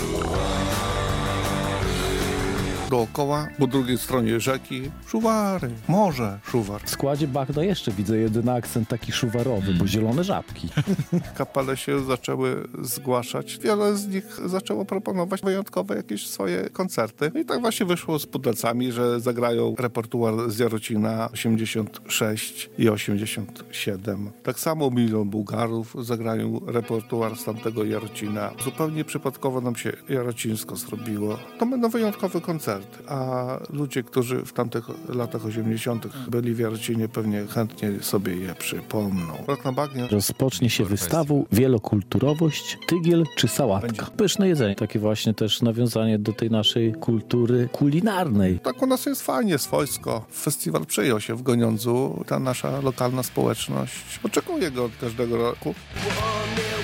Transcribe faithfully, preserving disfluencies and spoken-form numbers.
Dookoła, po drugiej stronie rzeki, szuwary, morze, szuwar. W składzie Bagno jeszcze widzę jedyny akcent taki szuwarowy, hmm. bo zielone żabki. Kapele się zaczęły zgłaszać. Wiele z nich zaczęło proponować wyjątkowe jakieś swoje koncerty. I tak właśnie wyszło z Pudelcami, że zagrają repertuar z Jarocina osiemdziesiąt sześć i osiemdziesiąt siedem. Tak samo Milion Bułgarów zagrają repertuar z tamtego Jarocina. Zupełnie przypadkowo nam się Jarocińsko zrobiło. To będą wyjątkowe koncerty. A ludzie, którzy w tamtych latach osiemdziesiątych byli w Jarocinie, pewnie chętnie sobie je przypomną. Rok na bagnie. Rozpocznie się wystawą Wielokulturowość, tygiel czy sałatka. Będzie. Pyszne jedzenie. Takie właśnie też nawiązanie do tej naszej kultury kulinarnej. Tak u nas jest fajnie, swojsko. Festiwal przyjął się w Goniądzu. Ta nasza lokalna społeczność oczekuje go od każdego roku.